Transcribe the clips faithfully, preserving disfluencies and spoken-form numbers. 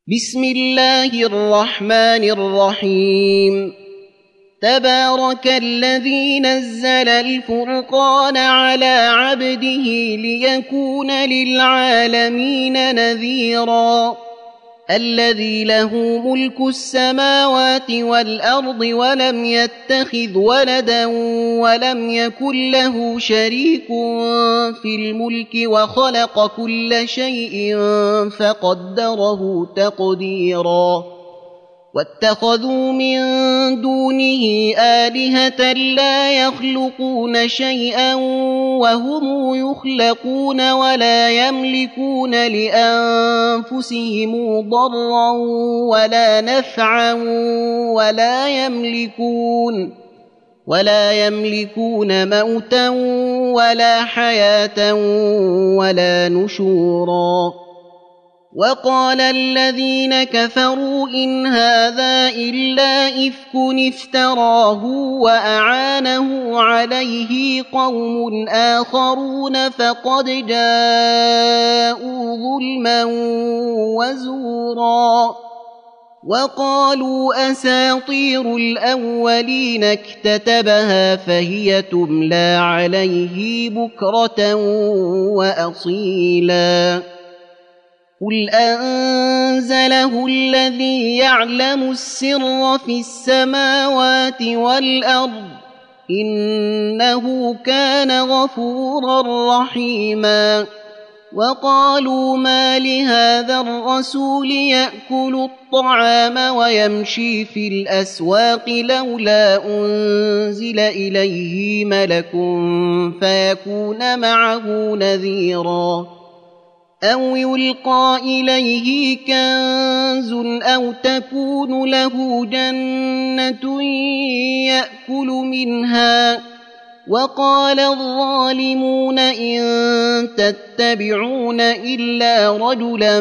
بسم الله الرحمن الرحيم تبارك الذي نزل الفرقان على عبده ليكون للعالمين نذيرا الذي له ملك السماوات والأرض ولم يتخذ ولدا ولم يكن له شريك في الملك وخلق كل شيء فقدره تقديرا واتخذوا من دونه آلهة لا يخلقون شيئا وهم يخلقون ولا يملكون لأنفسهم ضرا ولا نفعا ولا يملكون ولا يملكون موتا ولا حياة ولا نشورا وقال الذين كفروا إن هذا إلا إفك افتراه وأعانه عليه قوم آخرون فقد جاءوا ظلما وزورا وقالوا أساطير الأولين اكتتبها فهي تملى عليه بكرة وأصيلا قل أنزله الذي يعلم السر في السماوات والأرض إنه كان غفورا رحيما وقالوا ما لهذا الرسول يأكل الطعام ويمشي في الأسواق لولا أنزل إليه ملك فيكون معه نذيرا أو يلقى إليه كنز أو تكون له جنة يأكل منها وقال الظالمون إن تتبعون إلا رجلا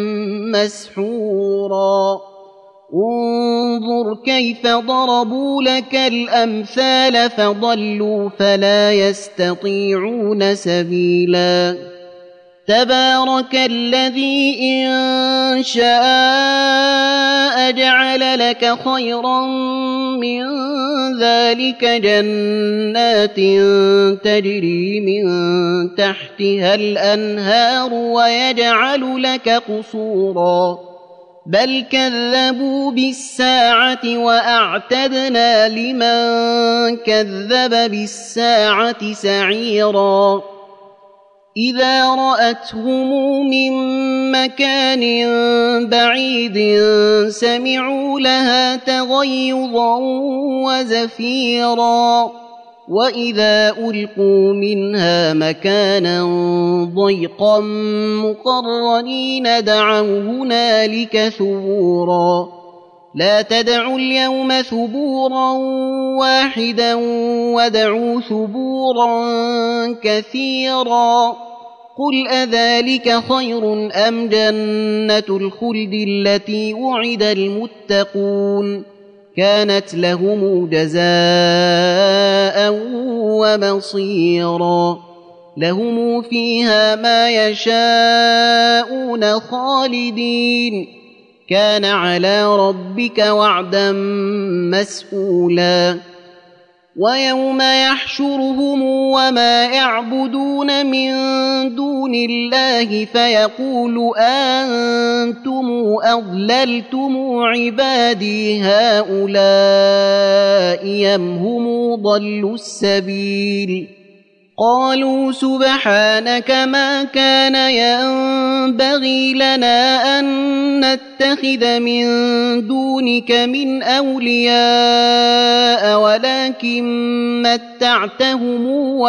مسحورا انظر كيف ضربوا لك الأمثال فضلوا فلا يستطيعون سبيلا تبارك الذي إن شاء جعل لك خيرا من ذلك جنات تجري من تحتها الأنهار ويجعل لك قصورا بل كذبوا بالساعة وأعتدنا لمن كذب بالساعة سعيرا إذا رأتهم من مكان بعيد سمعوا لها تغيظا وزفيرا وإذا ألقوا منها مكانا ضيقا مقرنين دعوا هنالك ثبورا لا تدعوا اليوم ثبورا واحدا وادعوا ثبورا كثيرا قل أذلك خير أم جنة الخلد التي وعد المتقون كانت لهم جزاء ومصيرا لهم فيها ما يشاءون خالدين كان على ربك وعدا مسئولا ويوم يحشرهم وما يعبدون من دون الله فيقول أنتم أضللتم عبادي هؤلاء أم هم ضلوا السبيل قالوا سبحانك ما كان ينبغي لنا أن نتخذ من دونك من أولياء ولكن متعتهم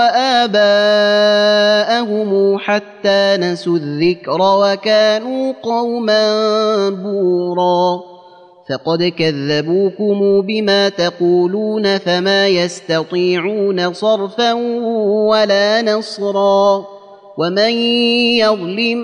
وآباءهم حتى نسوا الذكر وكانوا قوما بورا فقد كذبوكم بما تقولون فما يستطيعون صرفا ولا نصرا ومن يظلم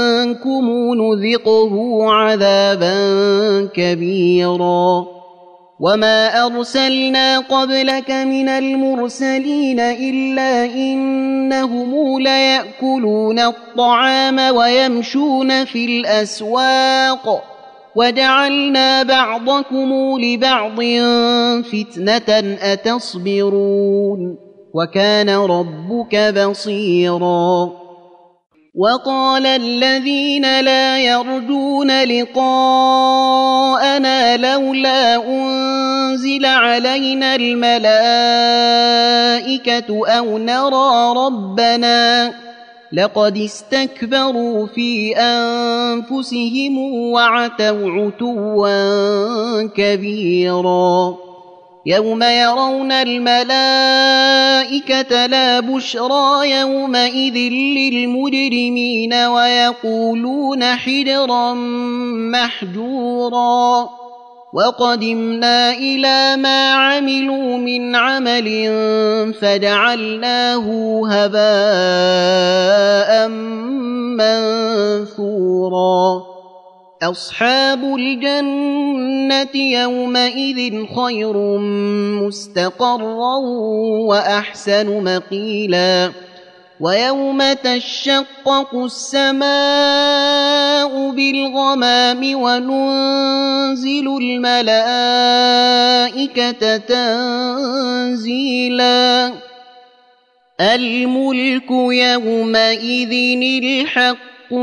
منكم نذقه عذابا كبيرا وما أرسلنا قبلك من المرسلين إلا إنهم ليأكلون الطعام ويمشون في الأسواق وجعلنا بعضكم لبعض فتنة أتصبرون وكان ربك بصيرا وقال الذين لا يرجون لقاءنا لولا أنزل علينا الملائكة أو نرى ربنا لقد استكبروا في أنفسهم وعتوا عتوا كبيرا يوم يرون الملائكة لا بشرى يومئذ للمجرمين ويقولون حجرا محجورا وقدمنا إلى ما عملوا من عمل فجعلناه هباء منثورا أصحاب الجنة يومئذ خير مستقرا وأحسن مقيلا ويوم تشقق السماء بالغمام وننزل الملائكة تنزيلا الملك يومئذ الحق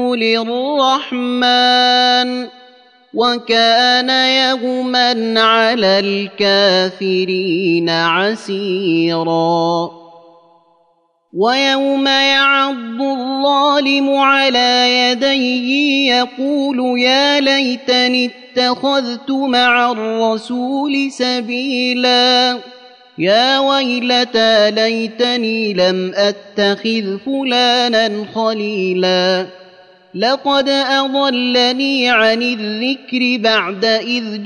للرحمن وكان يوما على الكافرين عسيرا ويوم يعض الظالم على يديه يقول يا ليتني اتخذت مع الرسول سبيلا يا ويلتى ليتني لم أتخذ فلانا خليلا لقد أضلني عن الذكر بعد إذ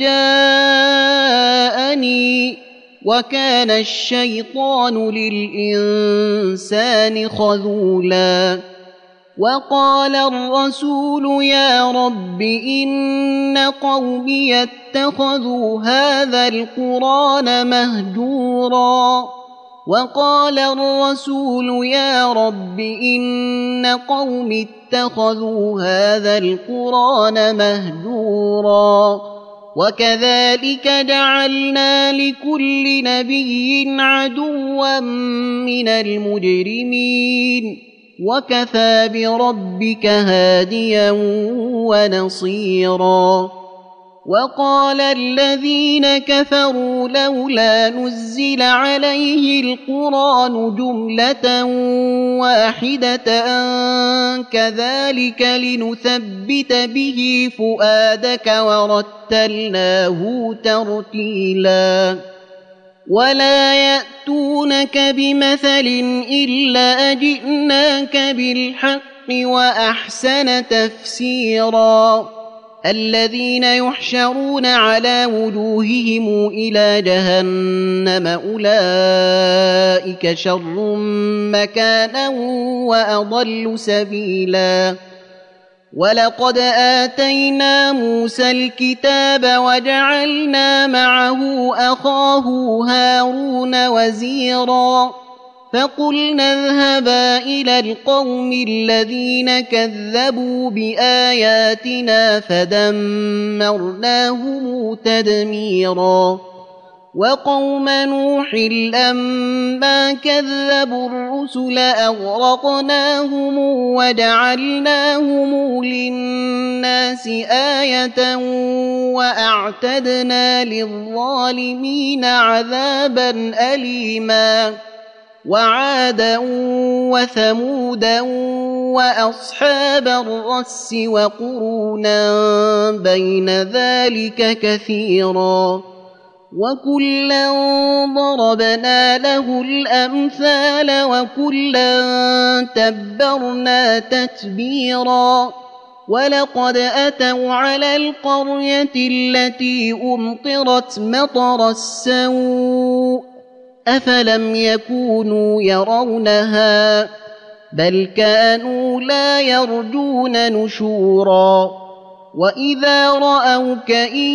جاءني وكان الشيطان للإنسان خذولا وقال الرسول يا رب إن قومي اتخذوا هذا القرآن مهجورا وقال الرسول يا رب إن قومي اتخذوا هذا القرآن مهجورا وكذلك جعلنا لكل نبي عدوا من المجرمين وكفى بربك هاديا ونصيرا وقال الذين كفروا لولا نزل عليه القرآن جملة واحدة كذلك لنثبت به فؤادك ورتلناه ترتيلا ولا يأتونك بمثل إلا جئناك بالحق وأحسن تفسيرا الذين يحشرون على وجوههم إلى جهنم أولئك شر مكانا وأضل سبيلا ولقد آتينا موسى الكتاب وجعلنا معه أخاه هارون وزيرا فقلنا اذهبا إلى القوم الذين كذبوا بآياتنا فدمرناهم تدميرا وقوم نوح لما كذبوا الرسل أغرقناهم وجعلناهم للناس آية وأعتدنا للظالمين عذابا أليما وعادا وثمودا وأصحاب الرس وقرونا بين ذلك كثيرا وكلا ضربنا له الأمثال وكلا تبرنا تتبيرا ولقد أتوا على القرية التي أمطرت مطر السوء أفلم يكونوا يرونها بل كانوا لا يرجون نشورا وإذا رأوك إن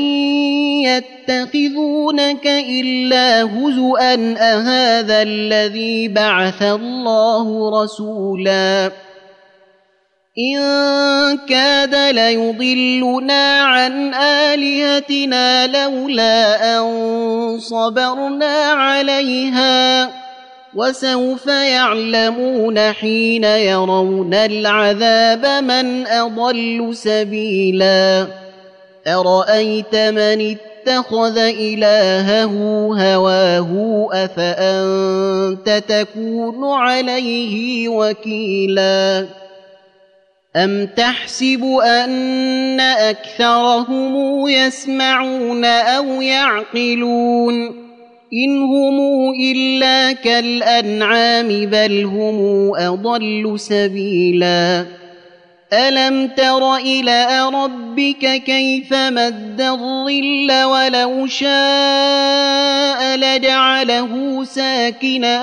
يتخذونك إلا هزؤا أهذا الذي بعث الله رسولا إن كاد ليضلنا عن آلهتنا لولا أن صبرنا عليها وسوف يعلمون حين يرون العذاب من أضل سبيلا أرأيت من اتخذ إلهه هواه أفأنت تكون عليه وكيلا أم تحسب أن أكثرهم يسمعون أو يعقلون إن هم إلا كالأنعام بل هم أضل سبيلا ألم تر إلى ربك كيف مد الظل ولو شاء لجعله ساكنا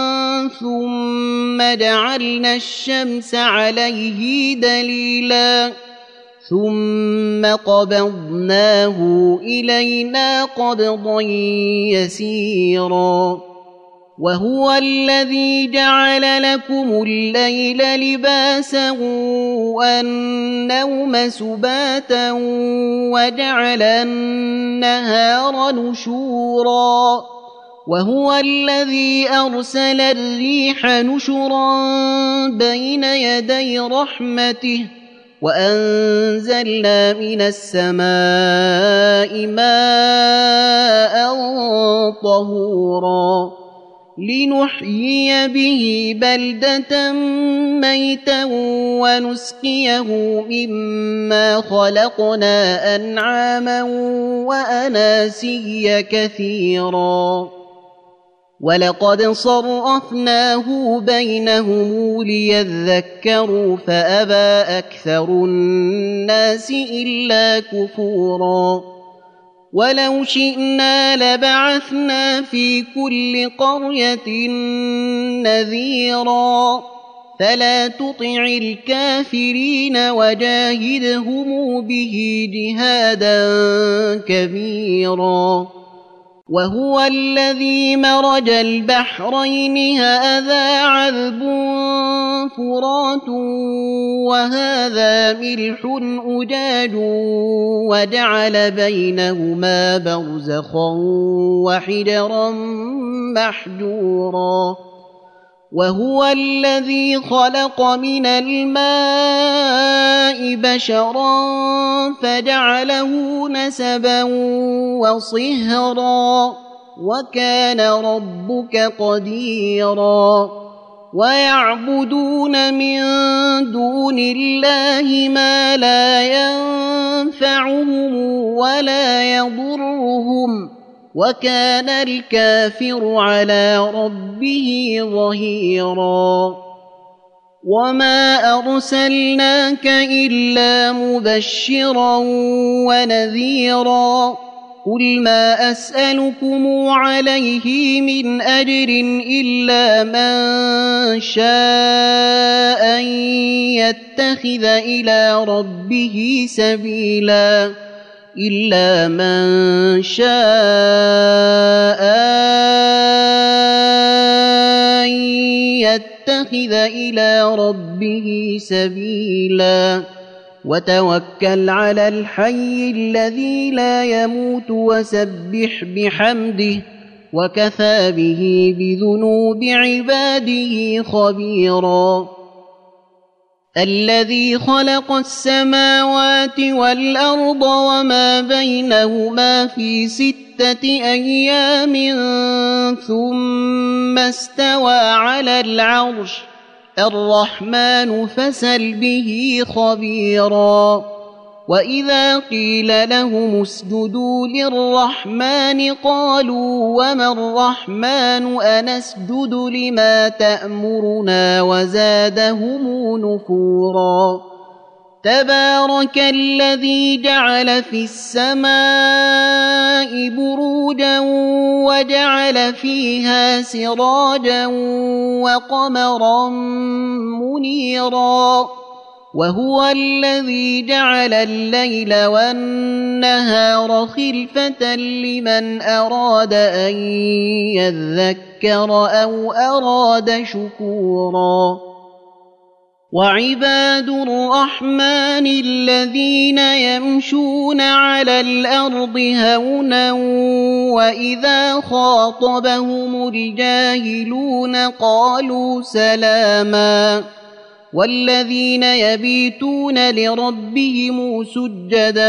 ثم جعلنا الشمس عليه دليلا ثم قبضناه إلينا قبضا يسيرا وهو الذي جعل لكم الليل لباسا والنوم سباتا وجعل النهار نشورا وهو الذي أرسل الريح نشرا بين يدي رحمته وأنزلنا من السماء ماء طهورا لنحيي به بلدة ميتا ونسقيه مما خلقنا أنعاما وأناسيا كثيرا ولقد صرفناه بينهم ليذكروا فأبى أكثر الناس إلا كفورا ولو شئنا لبعثنا في كل قرية نذيرا فلا تطع الكافرين وجاهدهم به جهادا كبيرا وهو الذي مرج البحرين هذا عذب فرات وهذا ملح أجاج وجعل بينهما برزخا وحجرا محجورا وهو الذي خلق من الماء بشرا فجعله نسبا وصهرا وكان ربك قديرا ويعبدون من دون الله ما لا ينفعهم ولا يضرهم وكان الكافر على ربه ظهيرا وما أرسلناك إلا مبشرا ونذيرا قل ما أسألكم عليه من أجر إلا من شاء أن يتخذ إلى ربه سبيلا إلا من شاء أن يتخذ إلى ربه سبيلا وتوكل على الحي الذي لا يموت وسبح بحمده وكفى به بذنوب عباده خبيرا الذي خلق السماوات والأرض وما بينهما في ستة أيام ثم استوى على العرش الرحمن فاسأل به خبيرا وإذا قيل لهم اسجدوا للرحمن قالوا وما الرحمن أنسجد لما تأمرنا وزادهم نفورا تبارك الذي جعل في السماء بروجا وجعل فيها سراجا وقمرا منيرا وهو الذي جعل الليل والنهار خلفة لمن أراد أن يذكر أو أراد شكورا وعباد الرحمن الذين يمشون على الأرض هونا وإذا خاطبهم الجاهلون قالوا سلاما والذين يبيتون لربهم سجدا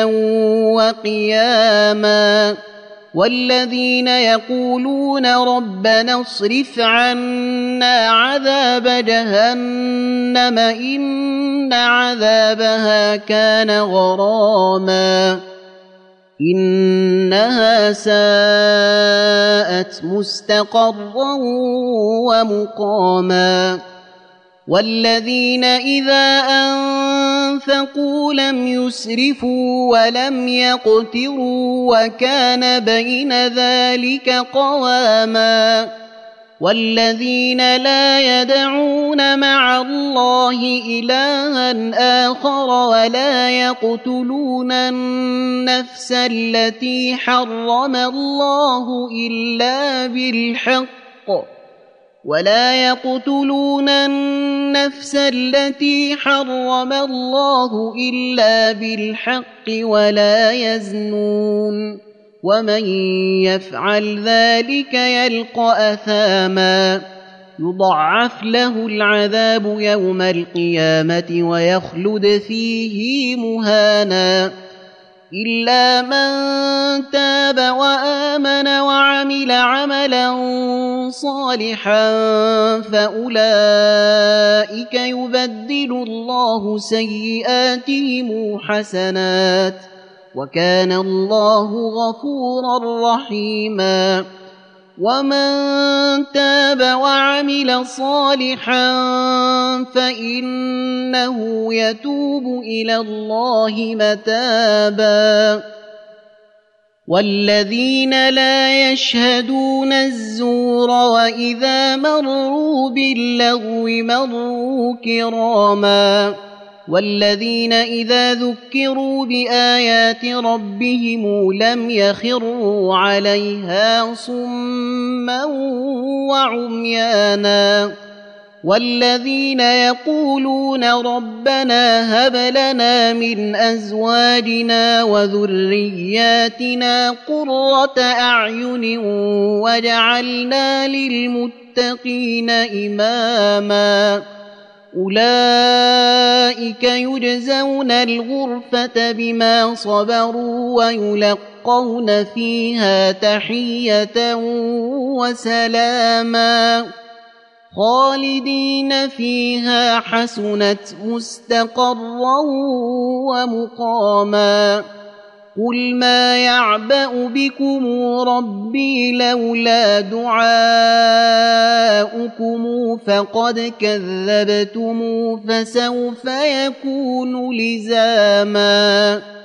وقياما والذين يقولون ربنا اصرف عنا عذاب جهنم إن عذابها كان غراما إنها ساءت مستقرا ومقاما والذين إذا أنفقوا لم يسرفوا ولم يقتروا وكان بين ذلك قواما والذين لا يدعون مع الله إلها آخر ولا يقتلون النفس التي حرم الله إلا بالحق ولا يقتلون النفس التي حرم الله إلا بالحق ولا يزنون ومن يفعل ذلك يلقى أثاما يضاعف له العذاب يوم القيامة ويخلد فيه مهانا إلا من تاب وآمن وعمل عملا صالحا فأولئك يبدل الله سيئاتهم حسنات وكان الله غفورا رحيما ومن تاب وعمل صالحا فإنه يتوب إلى الله متابا والذين لا يشهدون الزور وإذا مروا باللغو مروا كراما والذين إذا ذكروا بآيات ربهم لم يخروا عليها صما وعميانا والذين يقولون ربنا هب لنا من أزواجنا وذرياتنا قرة أعين واجعلنا للمتقين إماما أولئك يجزون الغرفة بما صبروا ويلقون فيها تحية وسلاما خالدين فيها حسنت مستقرا ومقاما قل ما يعبأ بكم ربي لولا دعاؤكم فقد كذبتم فسوف يكون لزاما